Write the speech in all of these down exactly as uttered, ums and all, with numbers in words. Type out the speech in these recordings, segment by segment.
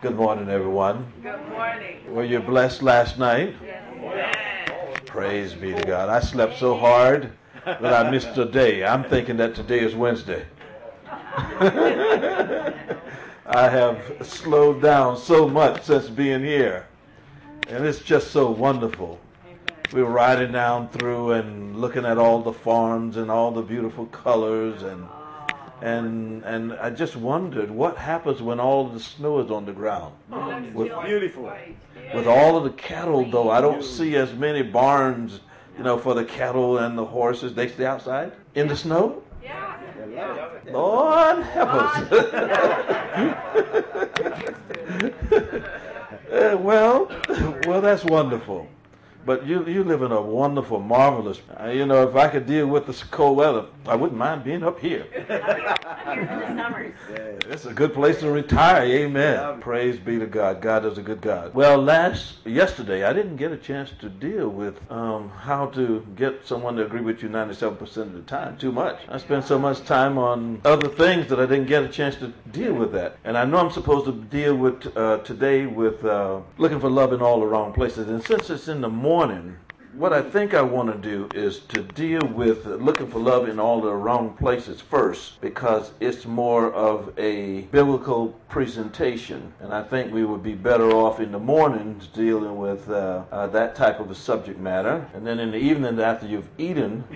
Good morning, everyone. Good morning. Were you blessed last night? Yes. Praise be to God. I slept so hard that I missed a day. I'm thinking that today is Wednesday. I have slowed down so much since being here. And it's just so wonderful. We were riding down through and looking at all the farms and all the beautiful colors, and and and I just wondered what happens when all the snow is on the ground. With, Beautiful. with all of the cattle, though, I don't see as many barns, you know, for the cattle and the horses. They stay outside in the snow. Yeah. Lord help us. Uh, well, well, that's wonderful. But you you live in a wonderful, marvelous. Uh, you know, if I could deal with this cold weather, I wouldn't mind being up here. Here for the summers. It's a good place to retire. Amen. Praise be to God. God is a good God. Well, last yesterday I didn't get a chance to deal with um, how to get someone to agree with you ninety-seven percent of the time. Too much. I spent so much time on other things that I didn't get a chance to deal with that. And I know I'm supposed to deal with uh, today with uh, looking for love in all the wrong places. And since it's in the morning, Morning, what I think I want to do is to deal with looking for love in all the wrong places first, because it's more of a biblical presentation, and I think we would be better off in the mornings dealing with uh, uh, that type of a subject matter, and then in the evening after you've eaten,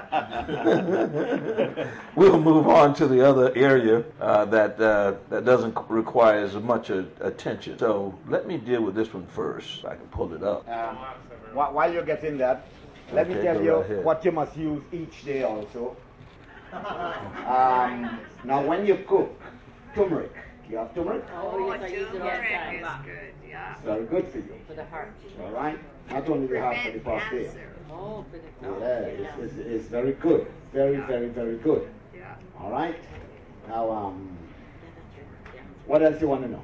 we'll move on to the other area uh, that uh, that doesn't require as much uh, attention. So let me deal with this one first, if I can pull it up. Um, wh- while you're getting that, let Okay, me tell go you right ahead. what you must use each day also. Um, now, when you cook, turmeric. You have turmeric? Oh, yes, I use it all the time. is good, yeah. It's very good for you. For the heart. All right? Not only the heart, but the Prevent prostate. cancer. Oh, for the Yeah, it's, it's, it's very good. Very, Yeah. very, very good. Yeah. All right? Now, um, what else you want to know?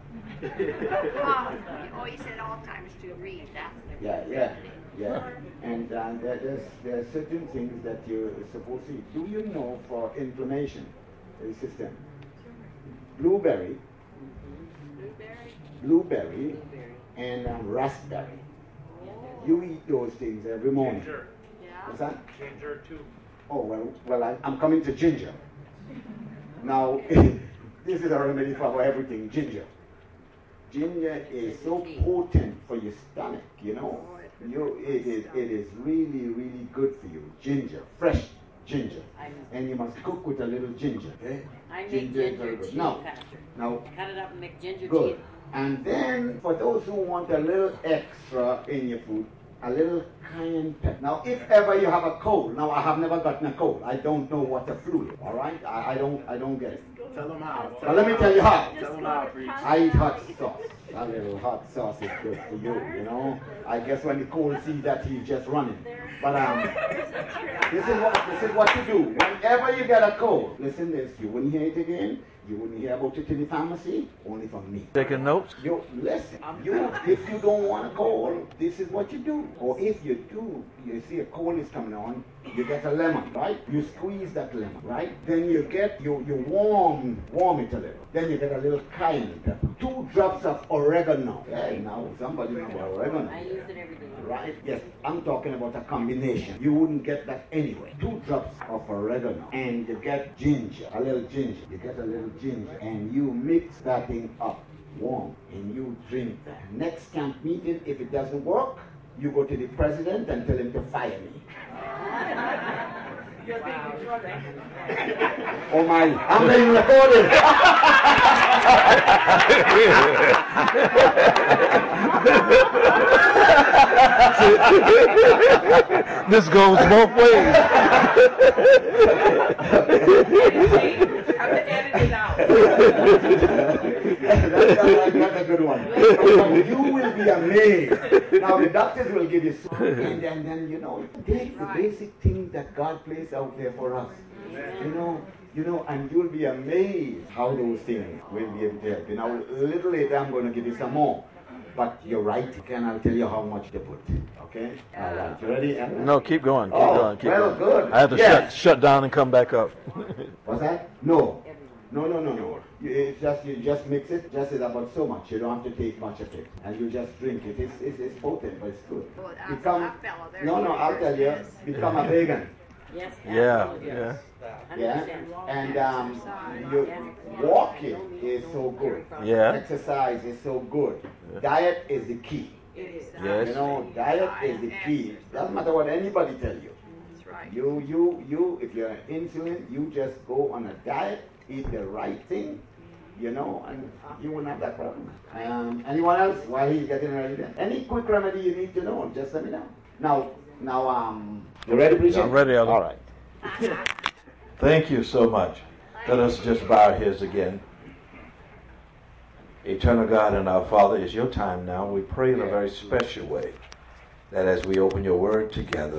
Oh, oh, you said all times to read. That's the Yeah, yeah, yeah. And uh, there, there's, there are certain things that you're supposed to eat. Do you know for inflammation uh, system? Blueberry, blueberry. blueberry, and um, raspberry. You eat those things every morning. Ginger. Yeah. What's that? Ginger too. Oh, well, well I, I'm coming to ginger. Now, this is a remedy for everything, ginger. Ginger is so potent for your stomach, you know. You, it, is, it is really, really good for you. Ginger, fresh ginger. And you must cook with a little ginger, okay? I make Ginger is ginger very good. tea, Now, Pastor. now, Cut it up and make ginger good. tea. And then, for those who want a little extra in your food, a little cayenne pepper. Now, if ever you have a cold, now I have never gotten a cold. I don't know what a flu is, all right? I, I don't, I don't get it. Tell them how. But let me tell you how. Tell them how, preach. I eat hot sauce. A little hot sauce is good for you, you know. I guess when the cold sees that, he's just running. But um, this is what this is what you do. Whenever you get a cold, listen this. You wouldn't hear it again. You wouldn't hear about it in the pharmacy. Only from me. Taking notes? You listen. You if you don't want a cold, this is what you do. Or if you do, you see a cold is coming on. You get a lemon, right? You squeeze that lemon, right? Then you get you you warm warm it a little. Then you get a little cayenne pepper. Two drops of oregano. Hey, now somebody know about oregano. I use it every day. Right? Yes, I'm talking about a combination. You wouldn't get that anyway. Two drops of oregano, and you get ginger, a little ginger. You get a little ginger, and you mix that thing up warm, and you drink that. Next camp meeting, if it doesn't work, you go to the president and tell him to fire me. Oh my, I'm being recorded. This goes both ways. Have to edit it out. that's, that's a good one. You will be amazed. Now the doctors will give you some, and then, then you know, take the basic things that God placed out there for us. You know, you know, and you'll be amazed how those things will be able to help you. Now, a little later, I'm going to give you some more. But you're right, and I'll tell you how much to put. Okay? All right, you ready? No, keep going. Keep Oh, going. Keep well, going. good. I have to Yes. shut shut down and come back up. What's that? No. No, no, no, no. You, it's just you just mix it. Just is about so much. You don't have to take much of it, and you just drink it. It's it's, it's potent, but it's good. Well, that's Become that fellow there. no no. I'll tell you. Become a vegan. Yes, Yeah, absolutely. yeah. Yeah, one hundred percent. and um, you, walking is so good. Yeah. Exercise is so good. Diet is the key. It is. Yes. You know, diet is the key. Doesn't matter what anybody tell you. That's right. You, you, you. If you're insulin, you just go on a diet, eat the right thing, you know, and you won't have that problem. Um, anyone else? While he's getting ready, there? Any quick remedy you need to know? Just let me know. Now, now, um, you ready, preacher? I'm ready, Elder. All right. Thank you so much. Let us just bow our heads again. Eternal God and our Father, it's your time now. We pray in a very special way that as we open your word together,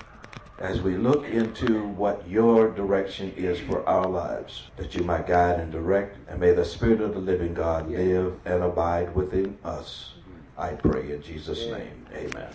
as we look into what your direction is for our lives, that you might guide and direct, and may the Spirit of the living God live and abide within us. I pray in Jesus' name. Amen.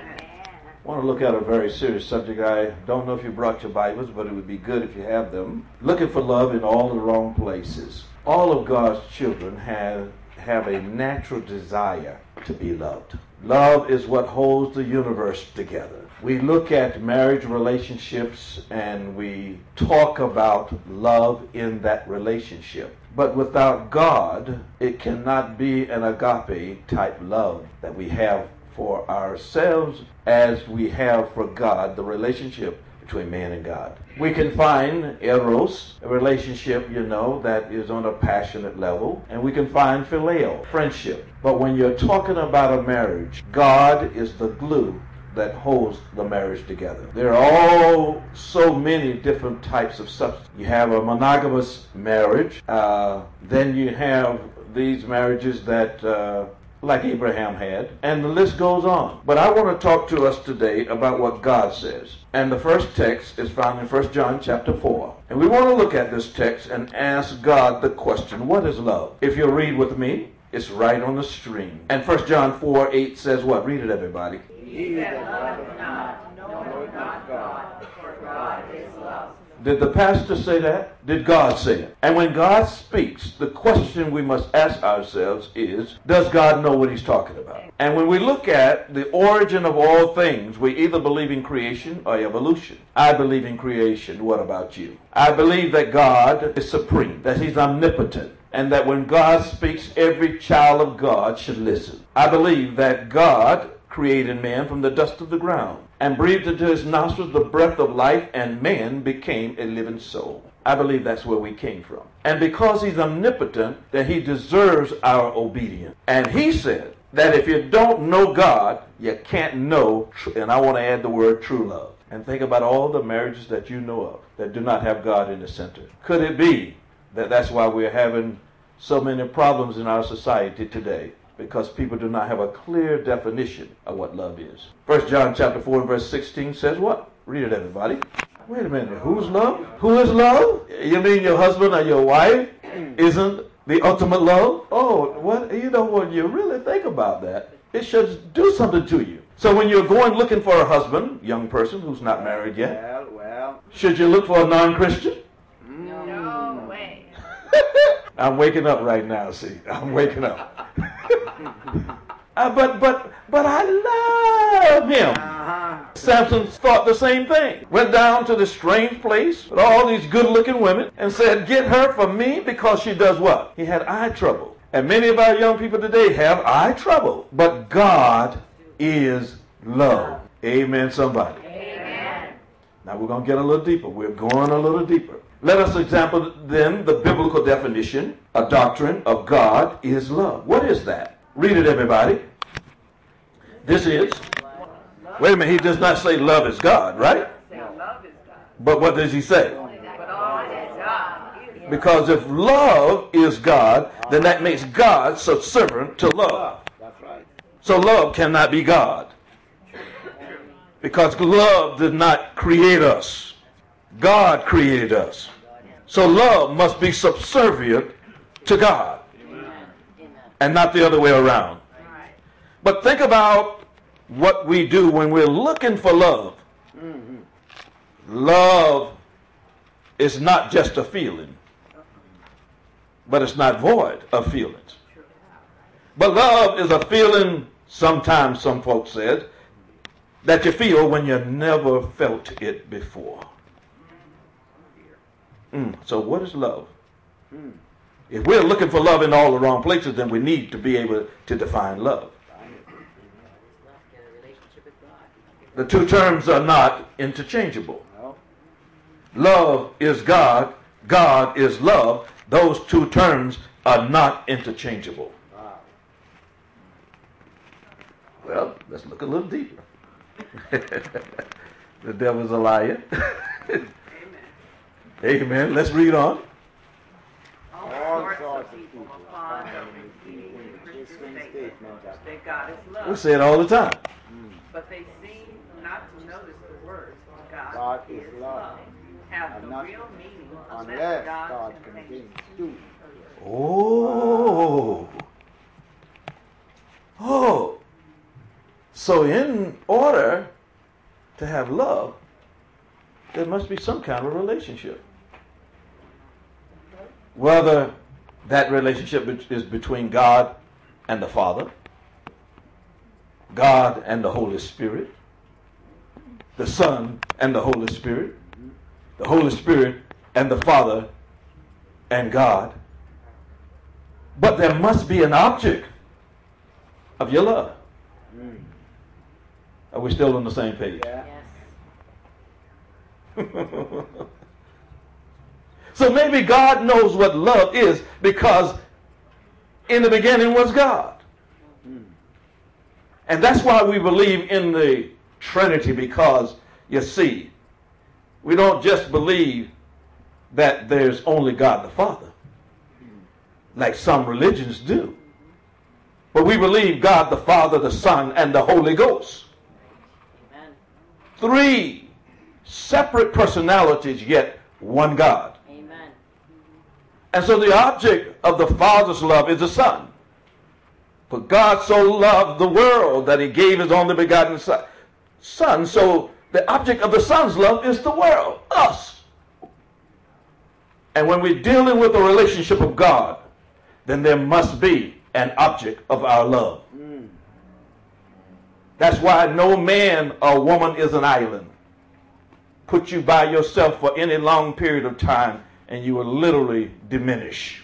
I want to look at a very serious subject. I don't know if you brought your Bibles, but it would be good if you have them. Looking for love in all the wrong places. All of God's children have, have a natural desire to be loved. Love is what holds the universe together. We look at marriage relationships and we talk about love in that relationship. But without God, it cannot be an agape type love that we have for ourselves as we have for God, the relationship between man and God. We can find eros, a relationship, you know, that is on a passionate level, and we can find phileo, friendship. But when you're talking about a marriage, God is the glue that holds the marriage together. There are all so many different types of substance. You have a monogamous marriage, uh, then you have these marriages that uh, like Abraham had, and the list goes on. But I want to talk to us today about what God says. And the first text is found in First John chapter four. And we want to look at this text and ask God the question, what is love? If you'll read with me, it's right on the screen. And First John four eight says what? Read it, everybody. He that loveth not knoweth not God, for God is love. Did the pastor say that? Did God say it? And when God speaks, the question we must ask ourselves is, does God know what he's talking about? And when we look at the origin of all things, we either believe in creation or evolution. I believe in creation. What about you? I believe that God is supreme, that he's omnipotent, and that when God speaks, every child of God should listen. I believe that God created man from the dust of the ground and breathed into his nostrils the breath of life, and man became a living soul. I believe that's where we came from. And because he's omnipotent, that he deserves our obedience. And he said that if you don't know God, you can't know, tr- and I want to add the word true love. And think about all the marriages that you know of that do not have God in the center. Could it be that that's why we're having so many problems in our society today? Because people do not have a clear definition of what love is. First John chapter four and verse sixteen says what? Read it, everybody. Wait a minute. Who's love? Who is love? You mean your husband or your wife isn't the ultimate love? Oh, what? You know, when you really think about that, it should do something to you. So when you're going looking for a husband, young person who's not married yet, Well, well. should you look for a non-Christian? No way. I'm waking up right now, see. I'm waking up. uh, but but but I love him. Uh-huh. Samson thought the same thing. Went down to this strange place with all these good-looking women and said, get her for me because she does what? He had eye trouble. And many of our young people today have eye trouble. But God is love. Amen, somebody. Amen. Now we're going to get a little deeper. We're going a little deeper. Let us examine then the biblical definition, a doctrine of God is love. What is that? Read it, everybody. This is, wait a minute, he does not say love is God, right? Love is God. But what does he say? But all is God. Because if love is God, then that makes God subservient to love. That's right. So love cannot be God. Because love did not create us. God created us. So love must be subservient to God and not the other way around. But think about what we do when we're looking for love. Love is not just a feeling. but it's not void of feelings. But love is a feeling, sometimes some folks said, that you feel when you never felt it before. Mm, so what is love? Mm. If we're looking for love in all the wrong places, then we need to be able to define love. The two terms are not interchangeable. Love is God. God is love. Those two terms are not interchangeable. Well, let's look a little deeper. The devil's a liar. Amen. Amen. Let's read on. All sorts of people are fond of repeating the Christian statement that God is love. We say it all the time. But they seem not to notice the words God, God is love have the real meaning unless God, God contains two. Oh. Oh. So in order to have love, there must be some kind of relationship. Whether that relationship is between God and the Father, God and the Holy Spirit, the Son and the Holy Spirit, the Holy Spirit and the Father and God. But there must be an object of your love. Mm. Are we still on the same page? Yeah. Yes. So maybe God knows what love is because in the beginning was God. Mm. And that's why we believe in the Trinity, because, you see, we don't just believe that there's only God the Father, like some religions do. But we believe God the Father, the Son, and the Holy Ghost. Amen. Three separate personalities, yet one God. Amen. And so the object of the Father's love is the Son. For God so loved the world that he gave his only begotten Son. Son. So the object of the Son's love is the world, us. And when we're dealing with the relationship of God, then there must be an object of our love. Mm. That's why no man or woman is an island. Put you by yourself for any long period of time and you will literally diminish.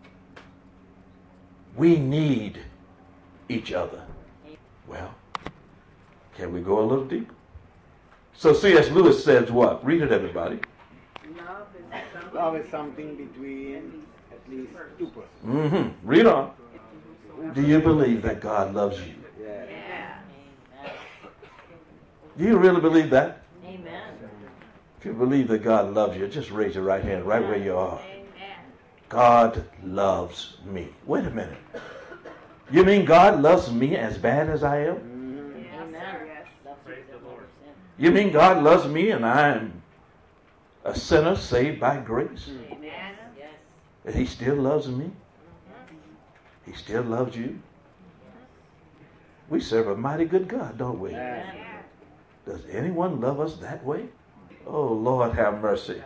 We need each other. Well, can we go a little deeper? So C S Lewis says what? Read it, everybody. Love is something, Love is something between at least two persons. Mm-hmm. Read on. Do you believe that God loves you? Yeah. Yeah. Do you really believe that? Amen. If you believe that God loves you, just raise your right hand right where you are. God loves me. Wait a minute. You mean God loves me as bad as I am? Mm-hmm. Yes, Amen. Praise the Lord. You mean God loves me and I'm a sinner saved by grace? Amen. Yes. And he still loves me? He still loves you? We serve a mighty good God, don't we? Amen. Does anyone love us that way? Oh, Lord, have mercy.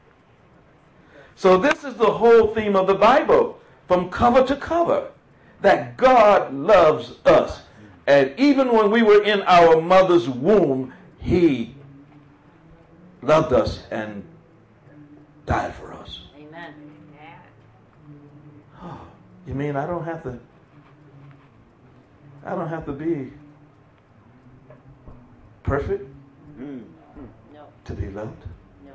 So this is the whole theme of the Bible, from cover to cover, that God loves us. And even when we were in our mother's womb, he loved us and died for us. Amen. Oh, you mean I don't have to, I don't have to be perfect No. to be loved? No.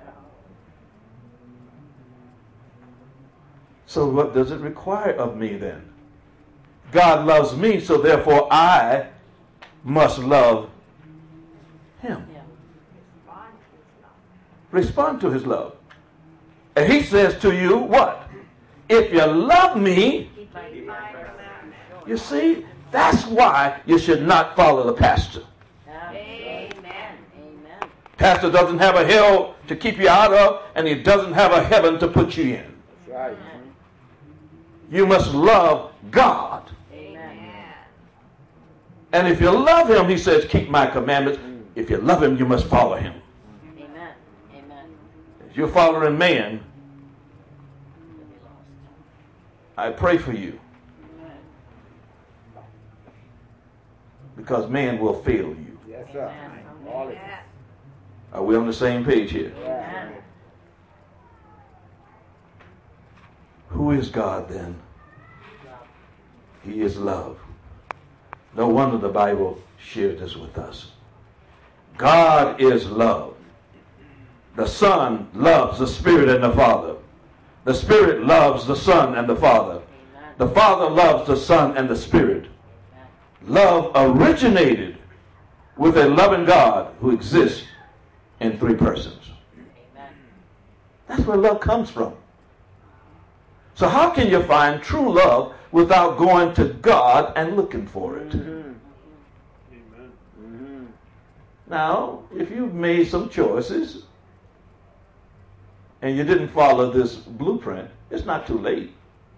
So what does it require of me then? God loves me, so therefore I must love him. Yeah. Respond to his love. And he says to you, what? If you love me, you see, that's why you should not follow the pastor. Amen. Amen. Pastor doesn't have a hell to keep you out of, and he doesn't have a heaven to put you in. Right. You must love God. Amen. And if you love him, he says, keep my commandments. If you love him, you must follow him. Amen. Amen. If you're following man, I pray for you. Because man will fail you. Yes, sir. All of it. Are we on the same page here? Yeah. Who is God then? He is love. No wonder the Bible shared this with us. God is love. The Son loves the Spirit and the Father. The Spirit loves the Son and the Father. The Father loves the Son and the Spirit. Love originated with a loving God who exists in three persons. That's where love comes from. So how can you find true love without going to God and looking for it? Mm-hmm. Mm-hmm. Now, if you've made some choices and you didn't follow this blueprint, it's not too late.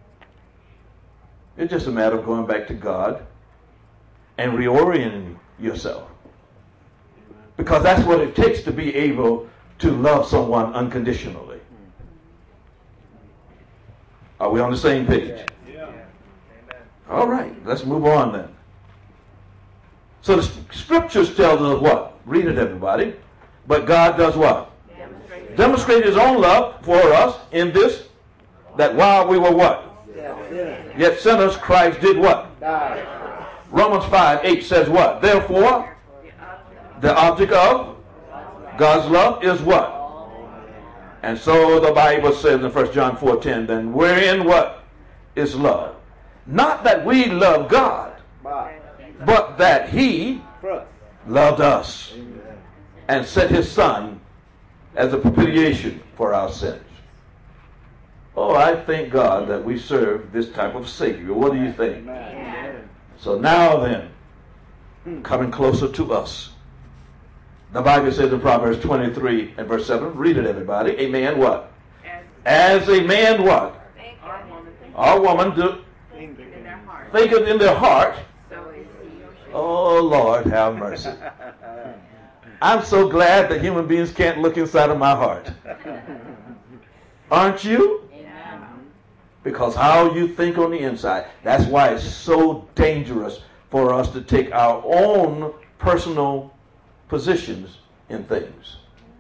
It's just a matter of going back to God and reorienting yourself. Because that's what it takes to be able to love someone unconditionally. Are we on the same page? Yeah. All right, let's move on then. So the scriptures tells us what? Read it, everybody. But God does what? Demonstrate. Demonstrate his own love for us in this, that while we were what? Yeah. Yet sinners, Christ did what? Die. Romans five eight says what? Therefore, the object of God's love is what? And so the Bible says in First John four ten, then wherein what is love? Not that we love God, Bye. but that he First. loved us Amen. and sent his Son as a propitiation for our sins. Oh, I thank God that we serve this type of Savior. What do you think? Amen. So now then, coming closer to us. The Bible says in Proverbs twenty-three and verse seven, read it, everybody. A man what? As As a man what? our woman thinks Or woman do, in their heart, thinketh in their heart. so is he or she. Oh, Lord, have mercy. I'm so glad that human beings can't look inside of my heart. Aren't you? Amen. Because how you think on the inside. That's why it's so dangerous for us to take our own personal positions in things.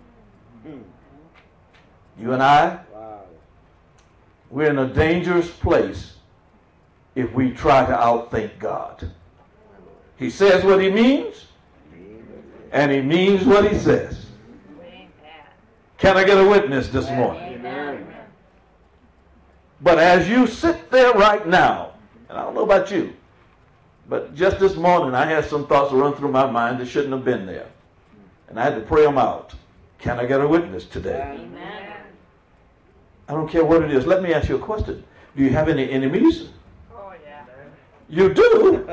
You and I, Wow. we're in a dangerous place if we try to outthink God. He says what he means, and he means what he says. Can I get a witness this morning? Amen. But as you sit there right now, and I don't know about you, but just this morning I had some thoughts run through my mind that shouldn't have been there. And I had to pray them out. Can I get a witness today? Amen. I don't care what it is. Let me ask you a question. Do you have any enemies? Oh, yeah. You do?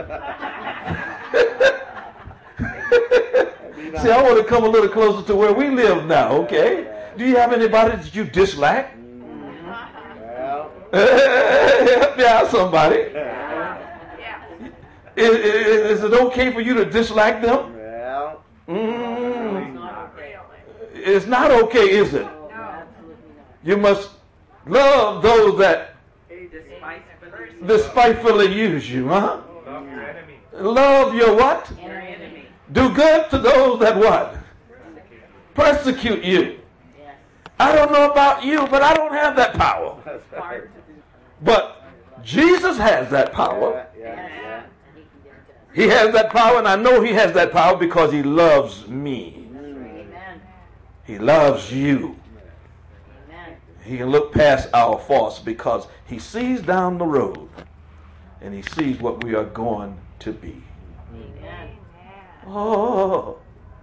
See, I want to come a little closer to where we live now, okay? Do you have anybody that you dislike? Well. Help me out, somebody. Yeah. Is, is, is it okay for you to dislike them? Well. Mm, Not really. it's not okay, is it? No. Absolutely not. You must love those that Despitefully. despitefully use you, huh? Love your enemy. Love your what? Your enemy. Do good to those that what? Persecute you. Yes. I don't know about you, but I don't have that power. That's Hard to do. But Jesus has that power. Yeah, yeah, yeah. And he can give it to us. He has that power, and I know he has that power because he loves me. Amen. He loves you. Amen. He can look past our faults because he sees down the road and he sees what we are going to be. Amen. Oh,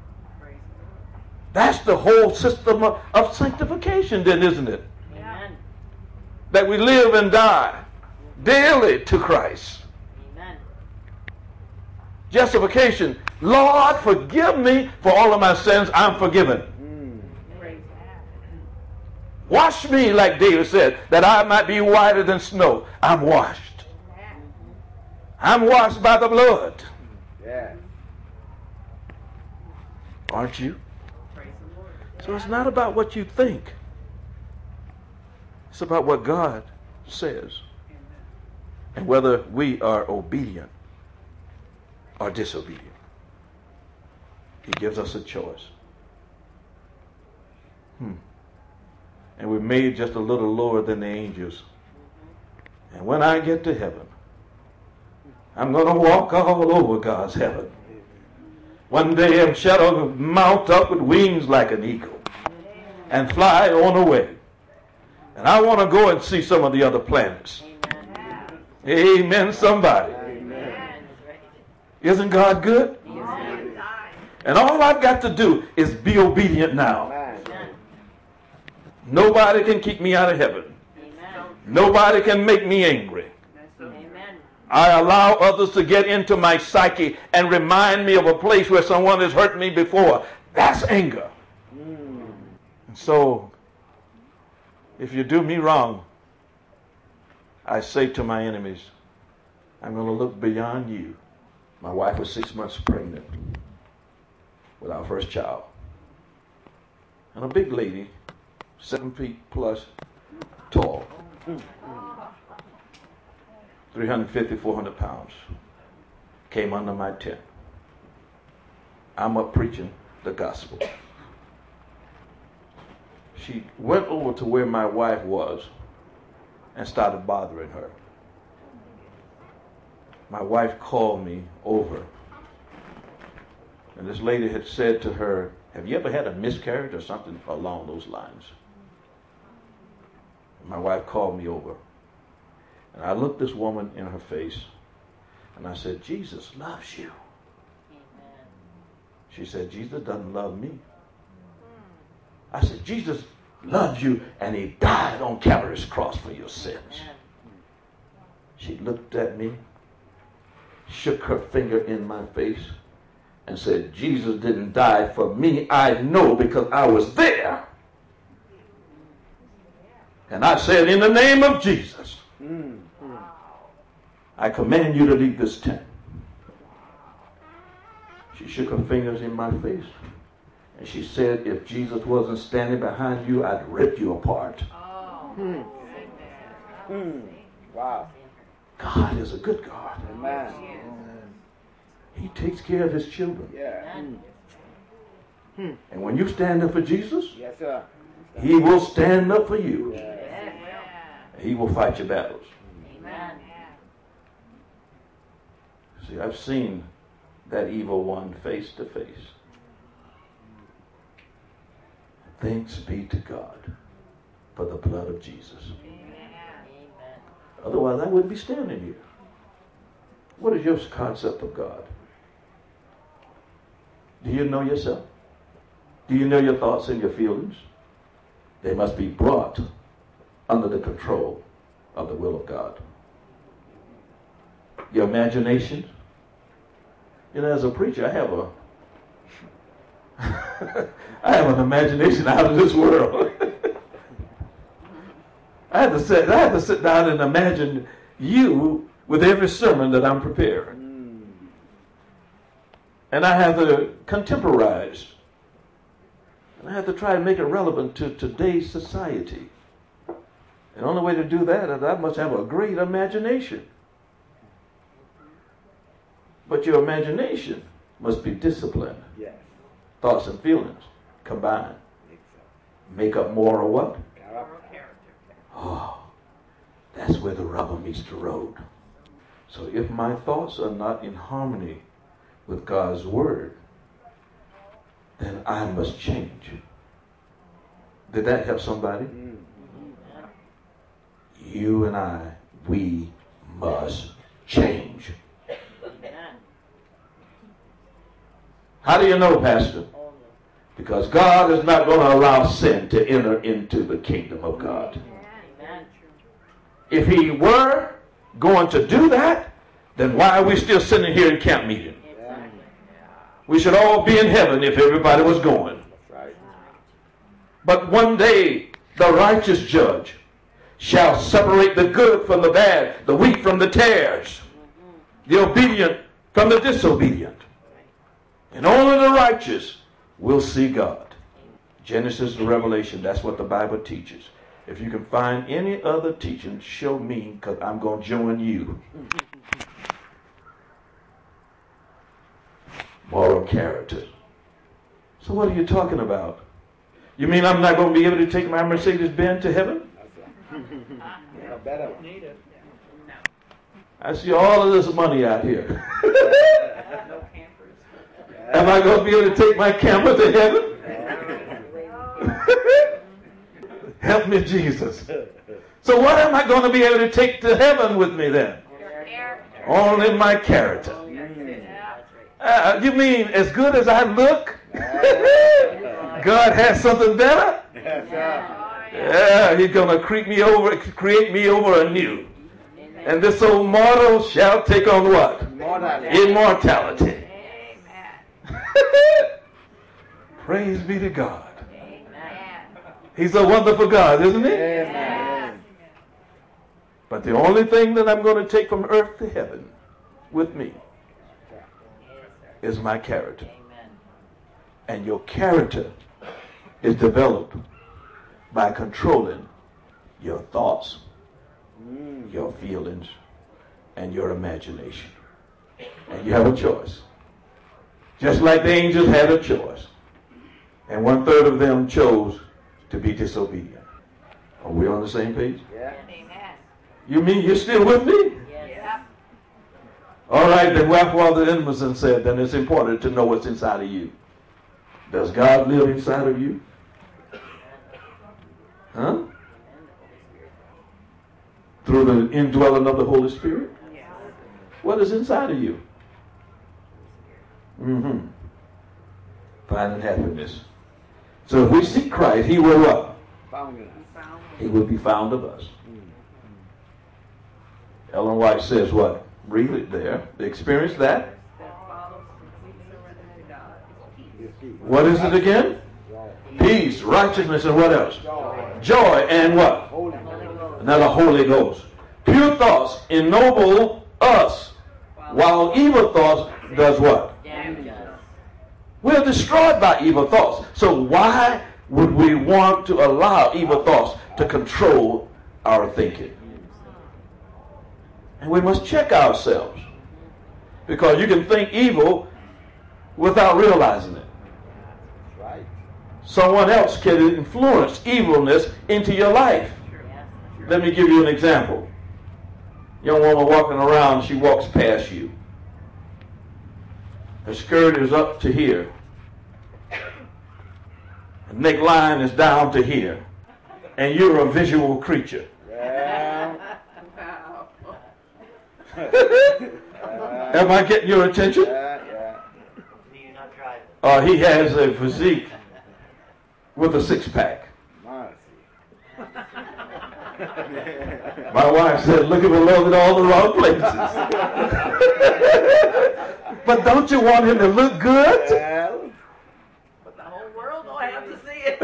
that's the whole system of, of sanctification then, isn't it? Amen. That we live and die daily to Christ. Amen. Justification. Lord, forgive me for all of my sins. I'm forgiven. Praise Wash me, like David said, that I might be whiter than snow. I'm washed. I'm washed by the blood. Yeah. Aren't you? Praise the Lord. So it's not about what you think. It's about what God says. And whether we are obedient or disobedient, he gives us a choice. Hmm. And we're made just a little lower than the angels. And when I get to heaven, I'm going to walk all over God's heaven. One day I'm shall mount up with wings like an eagle and fly on away. And I want to go and see some of the other planets. Amen, Amen somebody. Amen. Isn't God good? Amen. And all I've got to do is be obedient now. Amen. Nobody can keep me out of heaven. Amen. Nobody can make me angry. Amen. I allow others to get into my psyche and remind me of a place where someone has hurt me before. That's anger. Mm. And so, if you do me wrong, I say to my enemies, I'm going to look beyond you. My wife was six months pregnant with our first child. And a big lady, seven feet plus tall, three hundred fifty, four hundred pounds, came under my tent. I'm up preaching the gospel. She went over to where my wife was and started bothering her. My wife called me over. And this lady had said to her, have you ever had a miscarriage or something along those lines? And my wife called me over. And I looked this woman in her face and I said, Jesus loves you. Amen. She said, Jesus doesn't love me. I said, Jesus loves you and he died on Calvary's cross for your sins. She looked at me, shook her finger in my face, and said, Jesus didn't die for me. I know because I was there. And I said, in the name of Jesus, I command you to leave this tent. She shook her fingers in my face. And she said, if Jesus wasn't standing behind you, I'd rip you apart. Oh. Hmm. Hmm. Wow. God is a good God. Amen. He takes care of his children. Yeah. Hmm. And when you stand up for Jesus, yes, sir. He will stand up for you. Yes. He will fight your battles. Amen. See, I've seen that evil one face to face. Thanks be to God for the blood of Jesus. Amen. Otherwise, I wouldn't be standing here. What is your concept of God? Do you know yourself? Do you know your thoughts and your feelings? They must be brought under the control of the will of God. Your imagination. You know, as a preacher, I have a I have an imagination out of this world. I have to sit I have to sit down and imagine you with every sermon that I'm preparing. And I have to contemporize. And I have to try and make it relevant to today's society. And the only way to do that is I must have a great imagination. But your imagination must be disciplined. Yes. Thoughts and feelings combined. Make up moral what? Character. Oh, that's where the rubber meets the road. So if my thoughts are not in harmony with God's word, then I must change. Did that help somebody? Mm-hmm. You and I, we must change. How do you know, Pastor? Because God is not going to allow sin to enter into the kingdom of God. If he were going to do that, then why are we still sitting here in camp meeting? We should all be in heaven if everybody was going. But one day, the righteous judge shall separate the good from the bad, the wheat from the tares, the obedient from the disobedient. And only the righteous will see God. Genesis to Revelation, that's what the Bible teaches. If you can find any other teaching, show me, because I'm going to join you. Moral character. So what are you talking about? You mean I'm not going to be able to take my Mercedes-Benz to heaven? Yeah, better one. I see all of this money out here. No campers. Am I going to be able to take my camper to heaven? Help me, Jesus. So what am I going to be able to take to heaven with me then? Only my character. Uh, you mean as good as I look? God has something better? Yeah, he's going to create me over, create me over anew. And this old mortal shall take on what? Immortality. Praise be to God. He's a wonderful God, isn't he? Amen. But the only thing that I'm going to take from earth to heaven with me is my character. And your character is developed by controlling your thoughts, your feelings, and your imagination. And you have a choice. Just like the angels had a choice. And one third of them chose to be disobedient. Are we on the same page? Yeah. You mean you're still with me? Yes. All right, then Father Emerson said, then it's important to know what's inside of you. Does God live inside of you? Huh? Through the indwelling of the Holy Spirit? Yes. What is inside of you? Mm-hmm. Finding happiness. So if we seek Christ, he will what? Found it. He will be found of us. Ellen White says what? Read it there. Experience that. What is it again? Peace, righteousness, and what else? Joy and what? Another Holy Ghost. Pure thoughts ennoble us, while evil thoughts does what? We're destroyed by evil thoughts. So why would we want to allow evil thoughts to control our thinking? And we must check ourselves. Because you can think evil without realizing it. Right. Someone else can influence evilness into your life. Let me give you an example. Young woman walking around, she walks past you. Her skirt is up to here. Her neckline is down to here. And you're a visual creature. Yeah. Am I getting your attention? Yeah, yeah. Do you not drive? Or he has a physique with a six-pack. Mercy. My wife said, look at the love in all the wrong places. But don't you want him to look good? Well, But the whole world don't have to see it.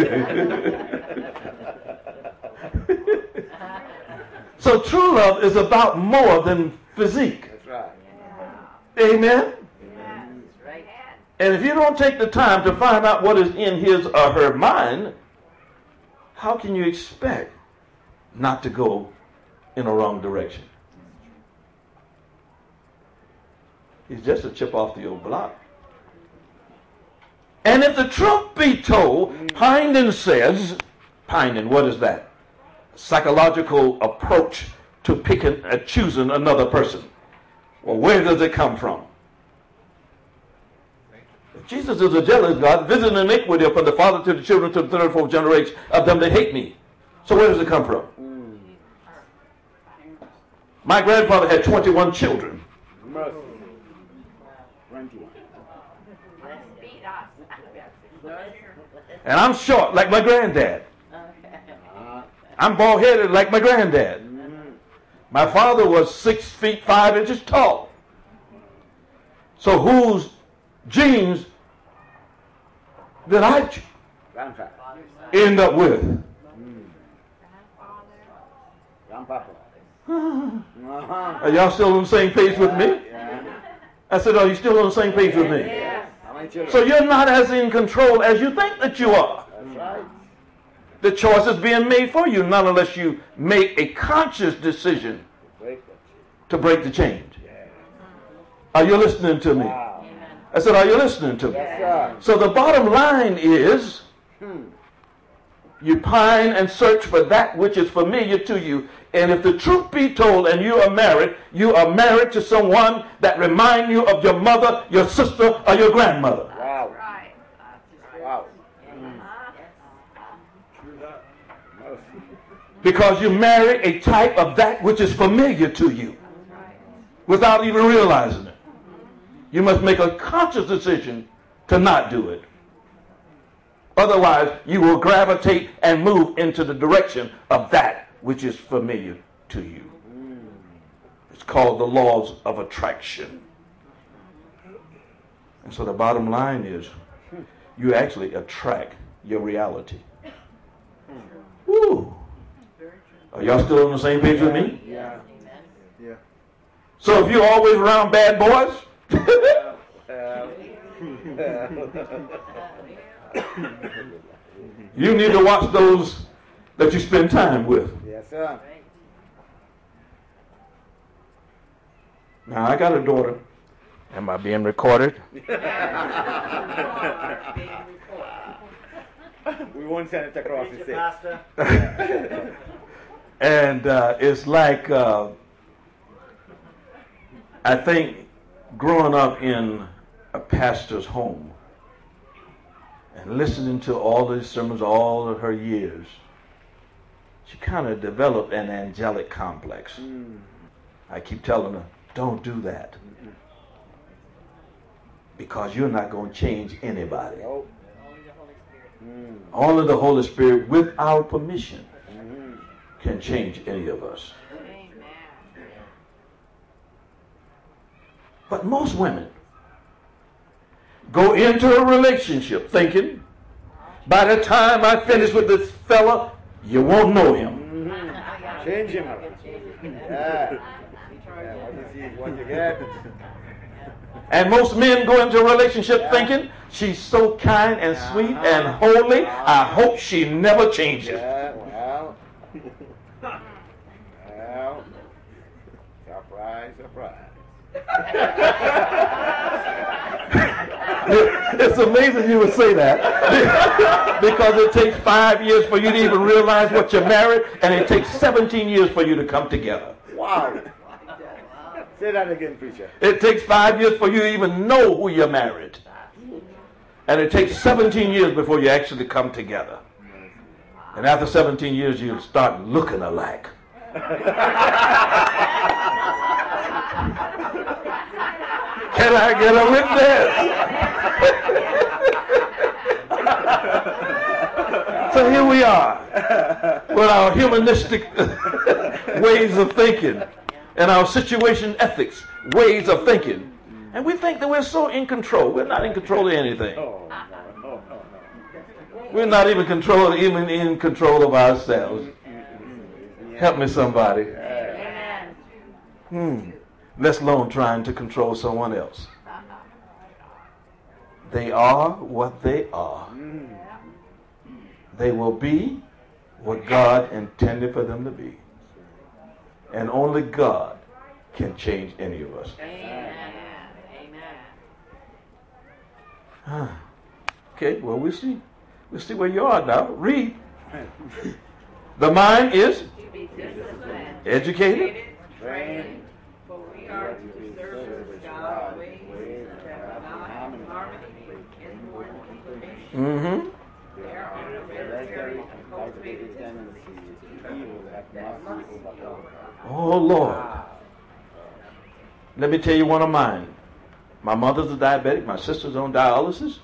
So true love is about more than physique. that's right. Amen? And if you don't take the time to find out what is in his or her mind, how can you expect not to go in a wrong direction? He's just a chip off the old block. And if the truth be told, Pinden says, Pinden, what is that? Psychological approach to picking and choosing another person. Well, where does it come from? Jesus is a jealous God, visiting iniquity upon the father to the children to the third and fourth generation of them that hate me. So where does it come from? My grandfather had twenty-one children. Mercy. twenty-one. And I'm short like my granddad. Uh, I'm bald-headed like my granddad. My father was six feet five inches tall. So whose genes did I ch- grandfather. end up with? Grandpapa. Uh-huh. Are y'all still on the same page with me? Yeah. I said, are you still on the same page with me? How many children? So you're not as in control as you think that you are. That's right. The choice is being made for you, not unless you make a conscious decision to break the change. Are you listening to me? Wow. I said, are you listening to me? Yes, sir. So the bottom line is, you pine and search for that which is familiar to you. And if the truth be told and you are married, you are married to someone that reminds you of your mother, your sister, or your grandmother. Wow. Right. Wow. Because you marry a type of that which is familiar to you without even realizing it. You must make a conscious decision to not do it. Otherwise, you will gravitate and move into the direction of that which is familiar to you. It's called the laws of attraction. And so the bottom line is, you actually attract your reality. Woo. Are y'all still on the same page with me? Yeah. Yeah. So if you're always around bad boys, you need to watch those that you spend time with. Yes, sir. Now, I got a daughter. Am I being recorded? We won't send it across the state. And uh, it's like, uh, I think, growing up in a pastor's home and listening to all these sermons all of her years, she kind of developed an angelic complex. Mm. I keep telling her, don't do that. Mm-hmm. Because you're not going to change anybody. Nope. Only the Holy Spirit. Mm. Only the Holy Spirit, with our permission, mm-hmm. can change any of us. Amen. But most women go into a relationship thinking, by the time I finish with this fella, you won't know him. Mm-hmm. Change him. Yeah. Yeah, what you see is what you get. And most men go into a relationship yeah. thinking, she's so kind and sweet uh-huh. and holy, I hope she never changes. Yeah, well. Well. Surprise, surprise. It's amazing you would say that. Because it takes five years for you to even realize what you're married, and it takes seventeen years for you to come together. Wow. Say that again, preacher. It takes five years for you to even know who you're married. And it takes seventeen years before you actually come together. And after seventeen years, you'll start looking alike. Can I get a witness? So here we are with our humanistic ways of thinking and our situation ethics ways of thinking. And we think that we're so in control. We're not in control of anything. We're not even control, even in control of ourselves. Help me, somebody. Hmm. Let alone trying to control someone else. They are what they are. They will be what God intended for them to be. And only God can change any of us. Amen. Amen. Okay, well, we'll see. We'll see where you are now. Read. The mind is educated. Trained. For we are to serve God ways that are not in harmony with inward inclination. Mm-hmm. There are hereditary and cultivated tendencies to evil that must be overcome. Oh, Lord. Let me tell you one of mine. My mother's a diabetic. My sister's on dialysis.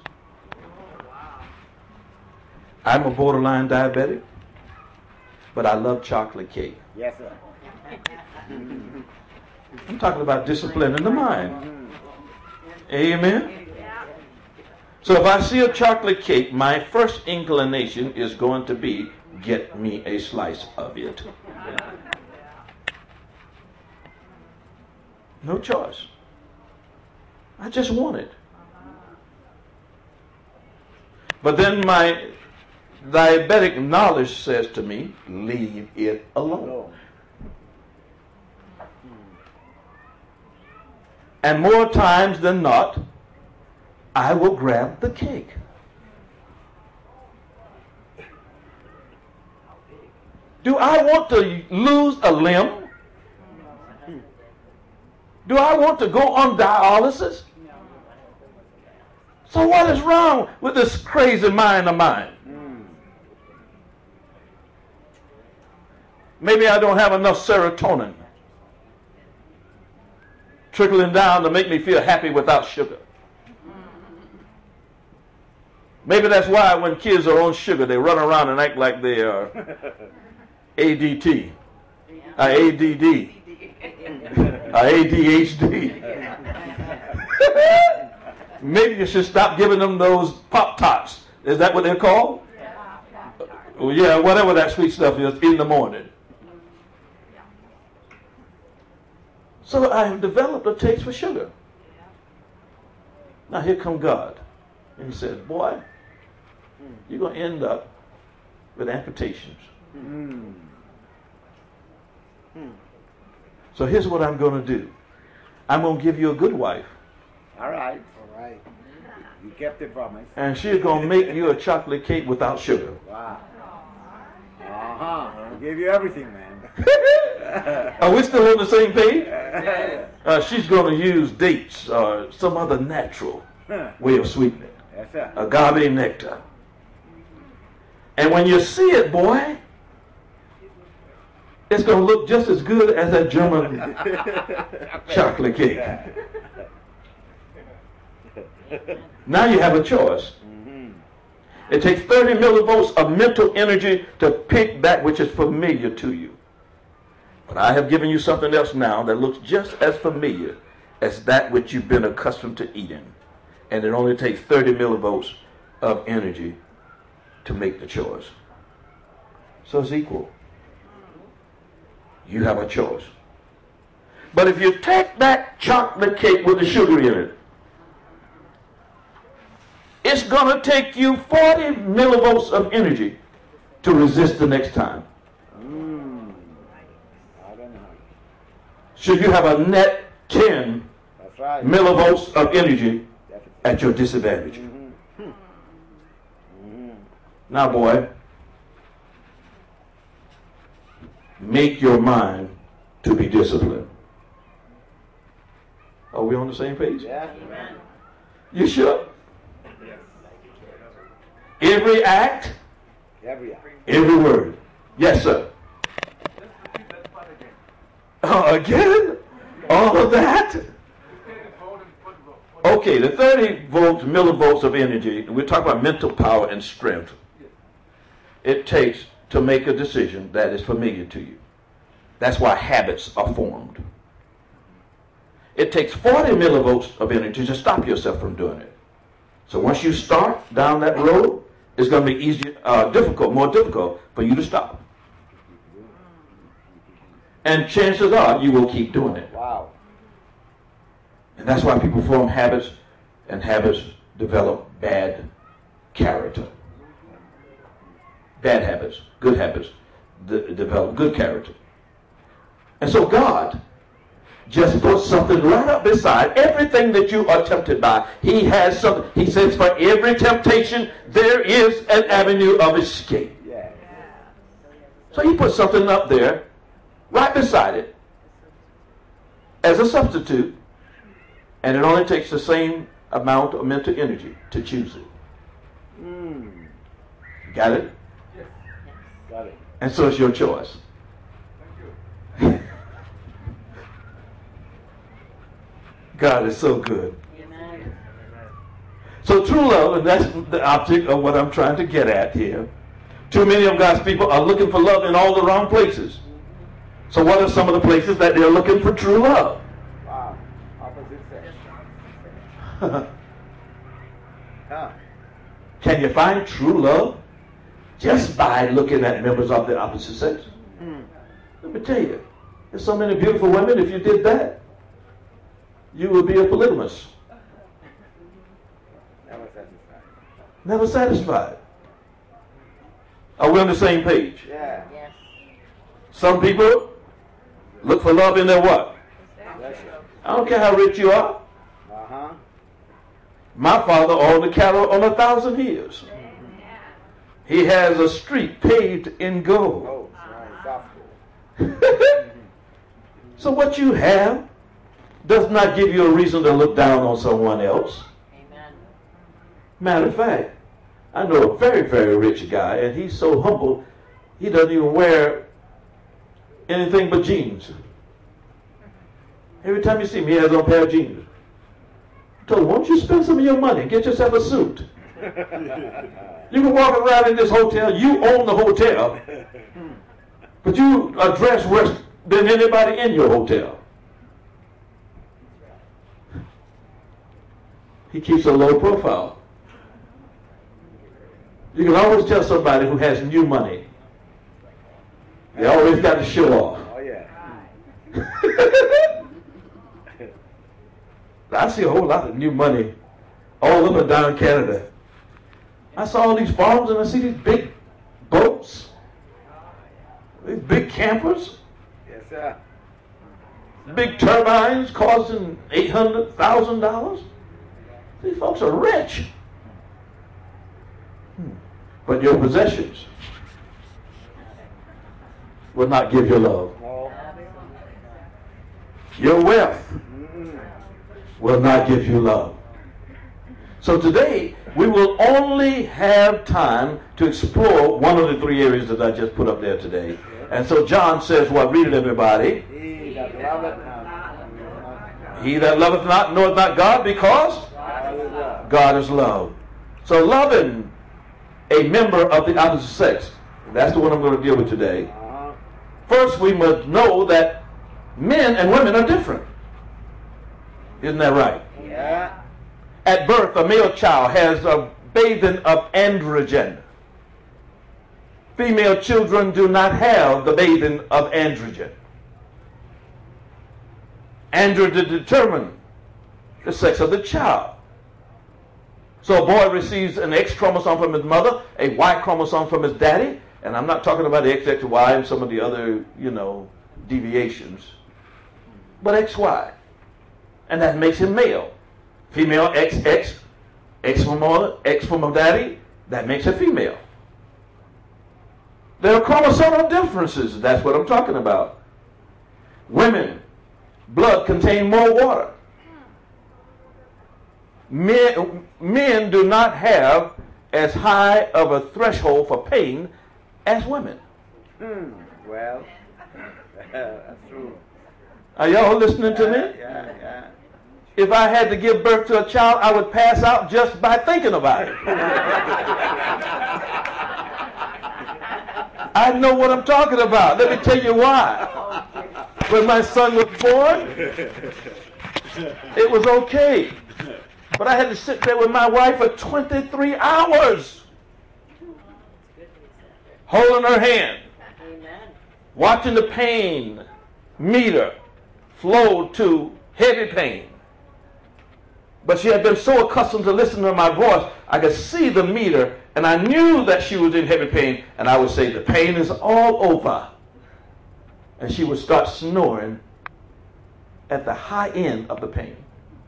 I'm a borderline diabetic. But I love chocolate cake. Yes, sir. I'm talking about discipline in the mind. Amen? So if I see a chocolate cake, my first inclination is going to be, get me a slice of it. No choice. I just want it. But then my diabetic knowledge says to me, leave it alone. And more times than not, I will grab the cake. Do I want to lose a limb? Do I want to go on dialysis? So what is wrong with this crazy mind of mine? Maybe I don't have enough serotonin trickling down to make me feel happy without sugar. Maybe that's why when kids are on sugar, they run around and act like they are A D T, uh, A D D, uh, A D H D. Maybe you should stop giving them those Pop-Tarts. Is that what they're called? Well, yeah, whatever that sweet stuff is in the morning. So I have developed a taste for sugar. Now here come God. And he says, boy, you're going to end up with amputations. Mm. Mm. So here's what I'm going to do. I'm going to give you a good wife. All right. All right. You kept the promise. And she's going to make you a chocolate cake without sugar. Wow. Uh-huh. I gave you everything, man. Are we still on the same page? Uh, she's going to use dates or some other natural way of sweetening. Yes, sir. Agave nectar. And when you see it, boy, it's going to look just as good as that German chocolate cake. Now you have a choice. Mm-hmm. It takes thirty millivolts of mental energy to pick that which is familiar to you. But I have given you something else now that looks just as familiar as that which you've been accustomed to eating. And it only takes thirty millivolts of energy to make the choice. So it's equal. You have a choice. But if you take that chocolate cake with the sugar in it, it's going to take you forty millivolts of energy to resist the next time. Mm. I don't know. Should you have a net ten That's right. millivolts of energy at your disadvantage. Mm-hmm. Mm-hmm. Now, boy, make your mind to be disciplined. Are we on the same page? Yeah. You sure? Every act, every act, every word. Yes, sir. Oh, again? All of that? Okay, the thirty volts, millivolts of energy, we're talking about mental power and strength. It takes to make a decision that is familiar to you. That's why habits are formed. It takes forty millivolts of energy to stop yourself from doing it. So once you start down that road, it's going to be easier, uh, difficult, more difficult for you to stop. And chances are you will keep doing it. Wow. And that's why people form habits, and habits develop bad character. Bad habits, good habits de- develop good character. And so God just puts something right up beside everything that you are tempted by. He has something. He says for every temptation, there is an avenue of escape. Yeah. So he puts something up there right beside it as a substitute, and it only takes the same amount of mental energy to choose it. Mm. Got it? Yes. Got it. And so it's your choice. Thank you. God is so good. Amen. So true love, and that's the object of what I'm trying to get at here. Too many of God's people are looking for love in all the wrong places. So what are some of the places that they're looking for true love? Wow. Opposite sex. Huh. Can you find true love just by looking at members of the opposite sex? Hmm. Let me tell you, there's so many beautiful women. If you did that, you would be a polygamist. Never satisfied. Never satisfied. Are we on the same page? Yeah. Yes. Some people look for love in their what? I don't care how rich you are. Uh-huh. My father owned the cattle on a thousand hills. He has a street paved in gold. Oh, right. So what you have does not give you a reason to look down on someone else. Amen. Matter of fact, I know a very, very rich guy, and he's so humble, he doesn't even wear anything but jeans. Every time you see him, he has on a pair of jeans. I told him, why don't you spend some of your money and get yourself a suit? You can walk around in this hotel, you own the hotel, but you are dressed worse than anybody in your hotel. He keeps a low profile. You can always tell somebody who has new money. They always got to show off. Oh, yeah. I see a whole lot of new money all up and down Canada. I saw all these farms and I see these big boats, these big campers, Yes, sir. big turbines costing eight hundred thousand dollars. These folks are rich. Hmm. But your possessions will not give you love. No. Your wealth Mm-mm. will not give you love. So today, we will only have time to explore one of the three areas that I just put up there today. And so John says, well, read it, everybody. He that loveth not. He that loveth not knoweth not God, because God is love. God is love. So loving a member of the opposite sex, that's the one I'm going to deal with today. Uh-huh. First, we must know that men and women are different. Isn't that right? Yeah. At birth, a male child has a bathing of androgen. Female children do not have the bathing of androgen. Androgen determines the sex of the child. So a boy receives an X chromosome from his mother, a Y chromosome from his daddy, and I'm not talking about the X X Y and some of the other, you know, deviations, but X Y. And that makes him male. Female X X, X from mother, X from a daddy, that makes her female. There are chromosomal differences. That's what I'm talking about. Women, blood contain more water. Men, men do not have as high of a threshold for pain as women. Hmm. Well, that's true. Are y'all listening to me? Yeah, yeah. If I had to give birth to a child, I would pass out just by thinking about it. I know what I'm talking about. Let me tell you why. When my son was born, it was okay. But I had to sit there with my wife for twenty-three hours, holding her hand, Amen. watching the pain meter flow to heavy pain. But she had been so accustomed to listening to my voice, I could see the meter, and I knew that she was in heavy pain, and I would say, the pain is all over. And she would start snoring at the high end of the pain.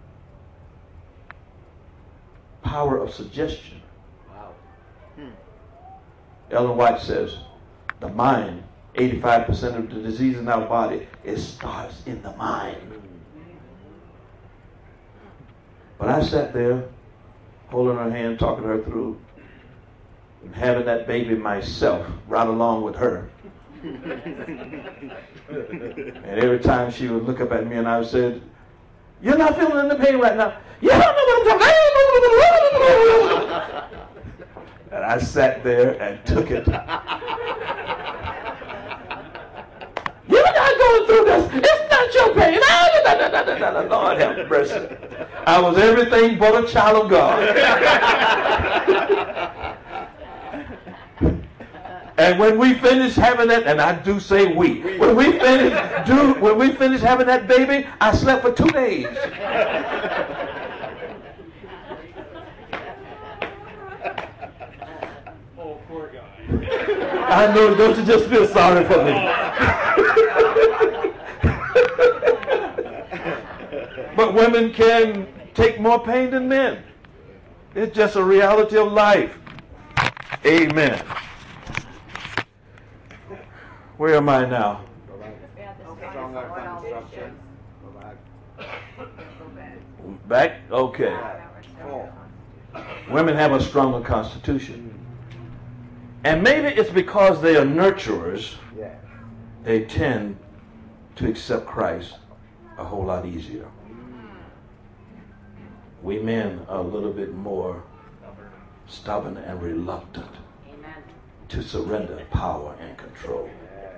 Power of suggestion. Wow. Ellen White says, the mind, eighty-five percent of the disease in our body, it starts in the mind. But I sat there, holding her hand, talking her through, and having that baby myself, right along with her. And every time she would look up at me and I said, you're not feeling the pain right now. Yeah, I know what I'm talking. And I sat there and took it. You're not going through this. It's not your pain. Lord have mercy. I was everything but a child of God. And when we finished having that, and I do say we, when we finished, do, when we finished having that baby, I slept for two days. Oh, poor guy. I know, don't you just feel sorry for me? But women can take more pain than men. It's just a reality of life. Amen. Where am I now? Back? Okay. Women have a stronger constitution. And maybe it's because they are nurturers, they tend to accept Christ a whole lot easier. We men are a little bit more stubborn and reluctant Amen. To surrender power and control.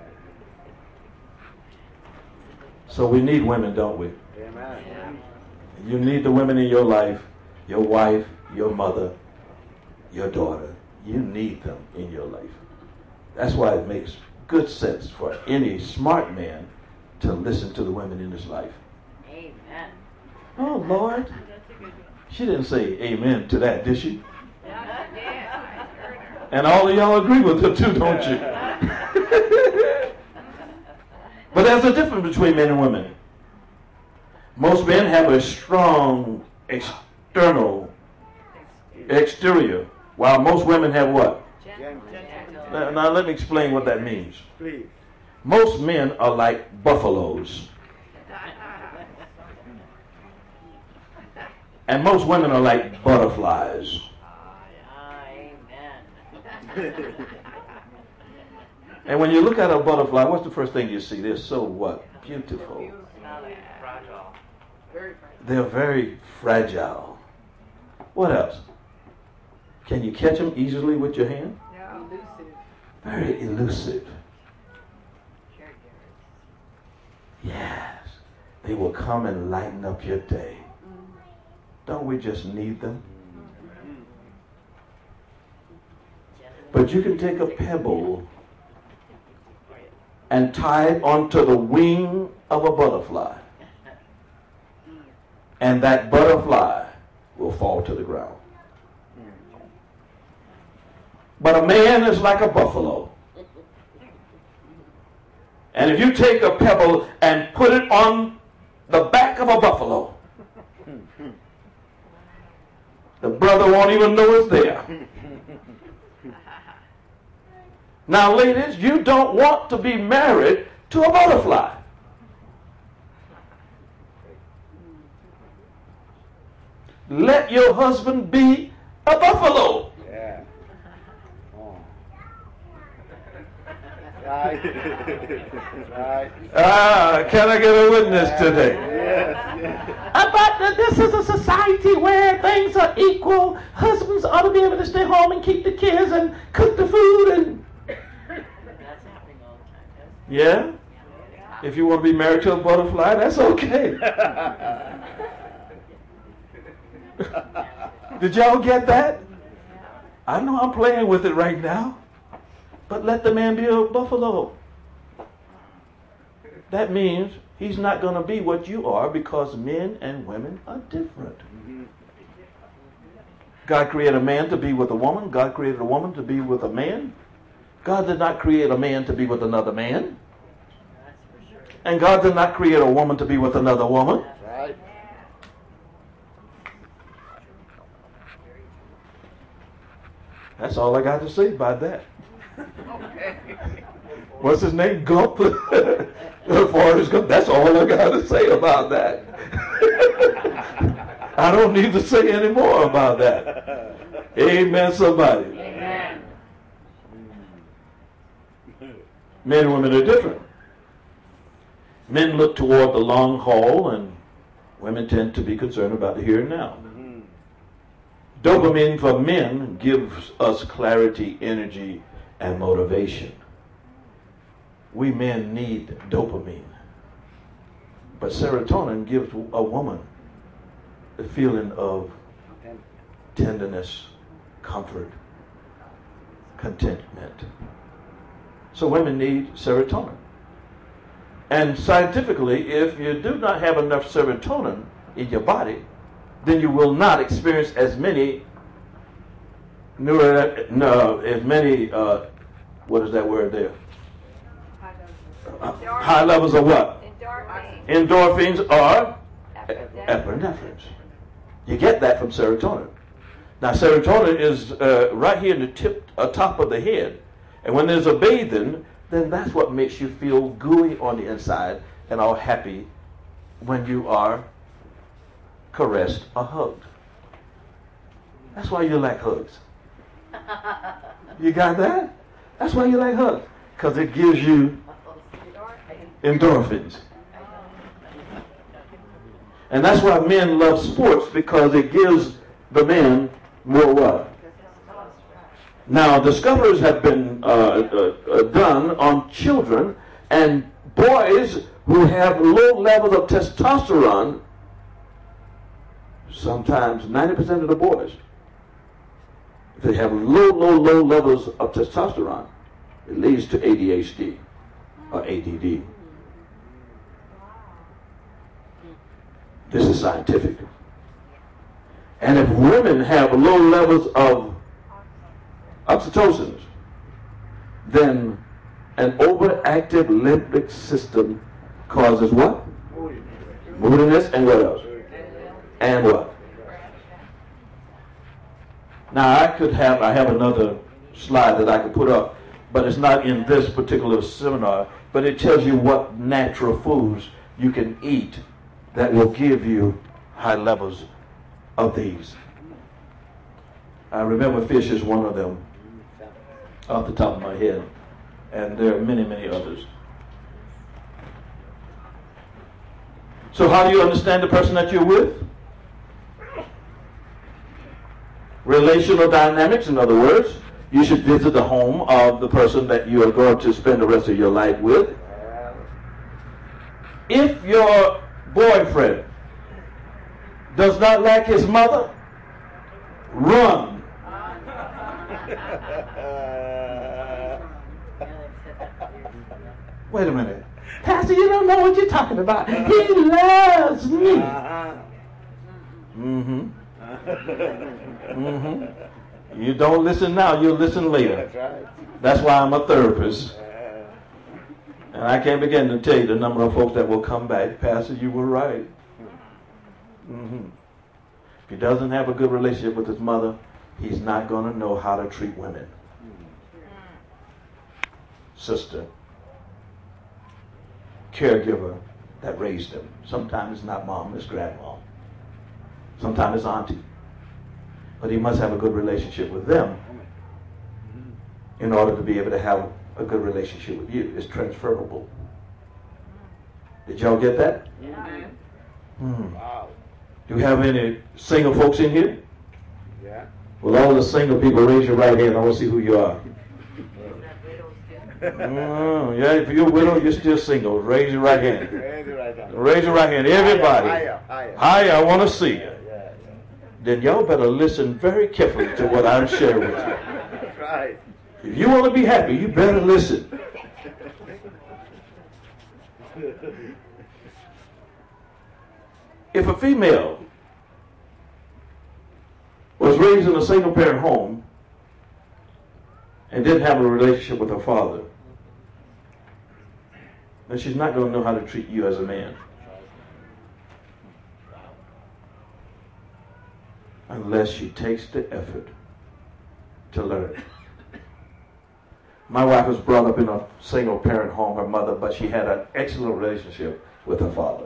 So we need women, don't we? Amen. You need the women in your life, your wife, your mother, your daughter. You need them in your life. That's why it makes good sense for any smart man to listen to the women in his life. Amen. Oh, Lord. She didn't say amen to that, did she? And all of y'all agree with her too, don't you? But there's a difference between men and women. Most men have a strong external exterior, while most women have what? Now, now let me explain what that means. Please. Most men are like buffaloes. And most women are like butterflies. Amen. And when you look at a butterfly, what's the first thing you see? They're so what? Beautiful. They're very fragile. What else? Can you catch them easily with your hand? No. Elusive. Very elusive. Yes. They will come and lighten up your day. Don't we just need them? But you can take a pebble and tie it onto the wing of a butterfly, and that butterfly will fall to the ground. But a man is like a buffalo. And if you take a pebble and put it on the back of a buffalo, the brother won't even know it's there. Now, ladies, you don't want to be married to a butterfly. Let your husband be a buffalo. Yeah. Oh. Right. Right. Ah, can I get a witness today? Yes, yes. But this is a society where things are equal. Husbands ought to be able to stay home and keep the kids and cook the food and. Yeah? If you want to be married to a butterfly, that's okay. Did y'all get that? I know I'm playing with it right now. But let the man be a buffalo. That means he's not going to be what you are, because men and women are different. God created a man to be with a woman. God created a woman to be with a man. God did not create a man to be with another man. And God did not create a woman to be with another woman. Right. That's all I got to say about that. What's his name? Gump? Forrest Gump. That's all I got to say about that. I don't need to say any more about that. Amen, somebody. Amen. Men and women are different. Men look toward the long haul, and women tend to be concerned about the here and now. Mm-hmm. Dopamine for men gives us clarity, energy, and motivation. We men need dopamine. But serotonin gives a woman the feeling of tenderness, comfort, contentment. So women need serotonin. And scientifically, if you do not have enough serotonin in your body, then you will not experience as many neuro, no, as many uh, What is that word there? Uh, high levels of what? Endorphins. Endorphins or Epinephrine. epinephrines. You get that from serotonin. Now, serotonin is uh, right here in the tip, uh, top of the head. And when there's a bathing, then that's what makes you feel gooey on the inside and all happy when you are caressed or hugged. That's why you like hugs. You got that? That's why you like hugs. Because it gives you endorphins. And that's why men love sports, because it gives the man more what? Now, discoveries have been uh, uh, uh, done on children, and boys who have low levels of testosterone, sometimes ninety percent of the boys, if they have low, low, low levels of testosterone, it leads to A D H D or A D D. This is scientific. And if women have low levels of oxytocin, then an overactive limbic system causes what? Moodiness, and what else? And what? Now I could have, I have another slide that I could put up, but it's not in this particular seminar, but it tells you what natural foods you can eat that will give you high levels of these. I remember fish is one of them off the top of my head, and there are many, many others. So how do you understand the person that you're with? Relational dynamics, in other words. You should visit the home of the person that you are going to spend the rest of your life with. If your boyfriend does not like his mother, run. Wait a minute. Pastor, you don't know what you're talking about. He loves me. Mm-hmm. Mm-hmm. You don't listen now, you'll listen later. That's why I'm a therapist. And I can't begin to tell you the number of folks that will come back. Pastor, you were right. Mm-hmm. If he doesn't have a good relationship with his mother, he's not going to know how to treat women. Sister, caregiver that raised him. Sometimes it's not mom, it's grandma. Sometimes it's auntie. But he must have a good relationship with them in order to be able to have a good relationship with you. It's transferable. Did y'all get that? Yeah. Hmm. Wow. Do we have any single folks in here? Yeah. Well, all the single people, raise your right hand. I want to see who you are. Oh, yeah, if you're a widow, you're still single. Raise your right hand. Raise your right hand. Raise your right hand. Everybody. Higher, higher. Higher, I want to see you. Yeah, yeah. Then y'all better listen very carefully to what I'm sharing with you. That's right. If you want to be happy, you better listen. If a female was raised in a single parent home and didn't have a relationship with her father, then she's not going to know how to treat you as a man. Unless she takes the effort to learn. My wife was brought up in a single parent home, her mother, but she had an excellent relationship with her father.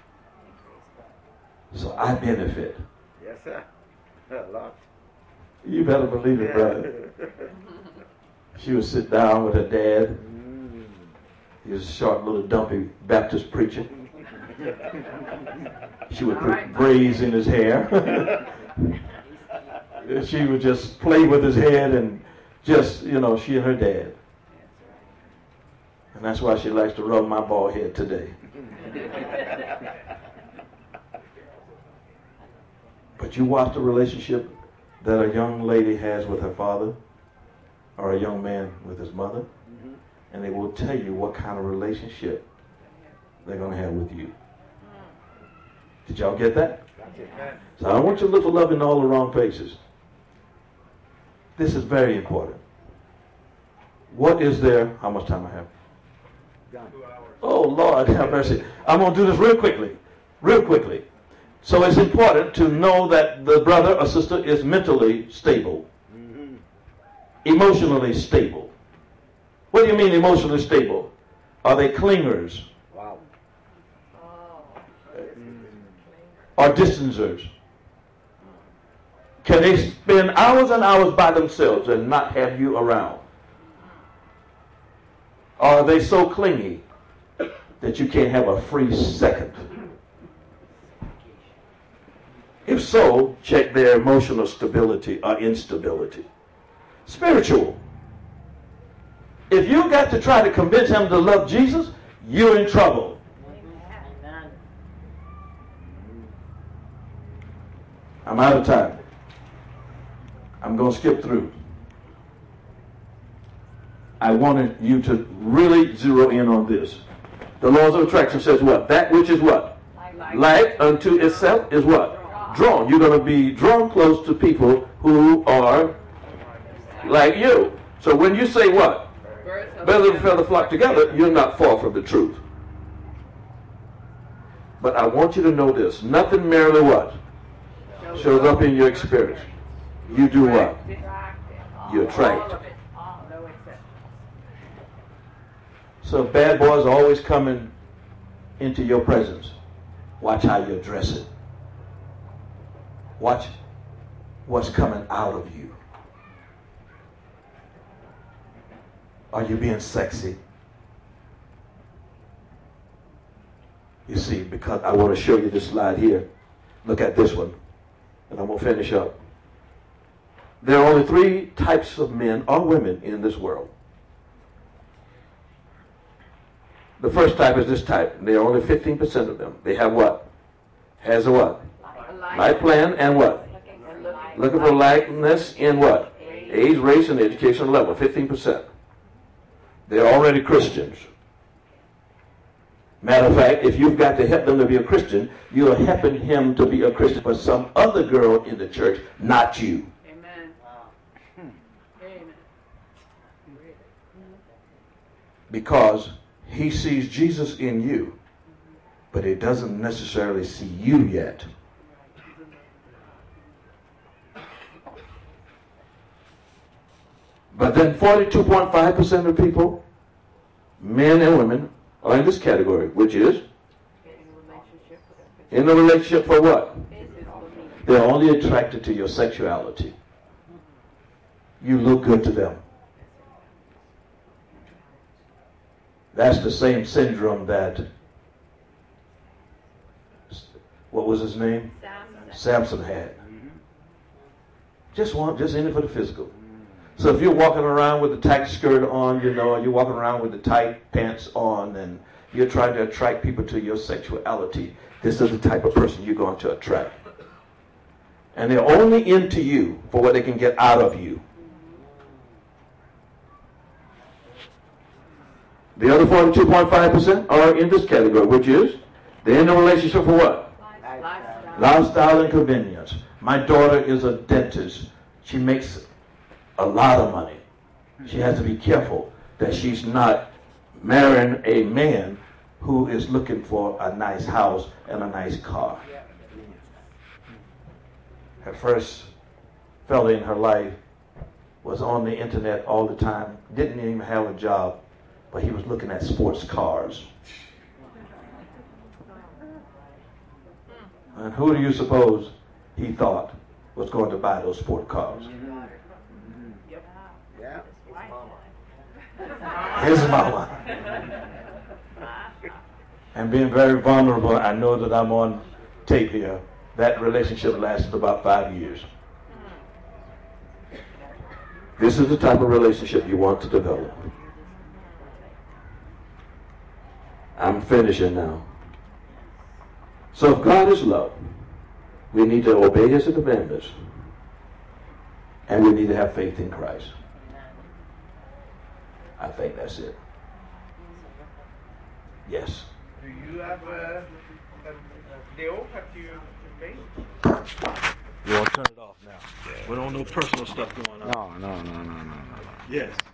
So I benefit. Yes, sir. A lot. You better believe it, brother. She would sit down with her dad. He was a short, little, dumpy Baptist preacher. She would put braids in his hair. She would just play with his head and just, you know, she and her dad. And that's why she likes to rub my bald head today. But you watch the relationship that a young lady has with her father or a young man with his mother, mm-hmm. and they will tell you what kind of relationship they're going to have with you. Did y'all get that? So I don't want you to look for love in all the wrong places. This is very important. What is there? How much time I have? Oh, Lord, have mercy. I'm going to do this real quickly. Real quickly. So it's important to know that the brother or sister is mentally stable. Mm-hmm. Emotionally stable. What do you mean emotionally stable? Are they clingers? Wow. Or distancers? Can they spend hours and hours by themselves and not have you around? Or are they so clingy that you can't have a free second? If so, check their emotional stability or instability. Spiritual. If you got to try to convince him to love Jesus, you're in trouble. Amen. I'm out of time. I'm going to skip through. I wanted you to really zero in on this. The laws of attraction says what? That which is what? Like, like unto itself is what? Drawn. You're going to be drawn close to people who are like you. So when you say what? Better than feather flock together, you're not far from the truth. But I want you to know this. Nothing merely what? Shows up in your experience. You do what? You attract. So if bad boys are always coming into your presence, watch how you address it. Watch what's coming out of you. Are you being sexy? You see, because I want to show you this slide here. Look at this one, and I'm going to finish up. There are only three types of men or women in this world. The first type is this type. There are only fifteen percent of them. They have what? Has a what? Life plan and what? Looking for likeness in what? Age, race, and educational level. fifteen percent. They're already Christians. Matter of fact, if you've got to help them to be a Christian, you're helping him to be a Christian for some other girl in the church, not you. Amen. Amen. Because he sees Jesus in you, but he doesn't necessarily see you yet. But then forty-two point five percent of people, men and women, are in this category, which is in a relationship for what? They're only attracted to your sexuality. You look good to them. That's the same syndrome that, what was his name? Samson, Samson had. Just want, just in it for the physical. So if you're walking around with a tight skirt on, you know, you're walking around with the tight pants on, and you're trying to attract people to your sexuality, this is the type of person you're going to attract. And they're only into you for what they can get out of you. The other forty-two point five percent are in this category, which is they're in a relationship for what? Lifestyle. Lifestyle and convenience. My daughter is a dentist. She makes a lot of money. She has to be careful that she's not marrying a man who is looking for a nice house and a nice car. Her first fella in her life was on the internet all the time, didn't even have a job, but he was looking at sports cars. And who do you suppose he thought was going to buy those sport cars? His mama. And being very vulnerable, I know that I'm on tape here. That relationship lasted about five years. This is the type of relationship you want to develop. I'm finishing now. So if God is love, we need to obey his commandments, and we need to have faith in Christ. I think that's it. Yes. Do you have a, a, a deal that you make? You want to turn it off now? Yeah. We don't know personal stuff going on. No, no, no, no, no, no. Yes.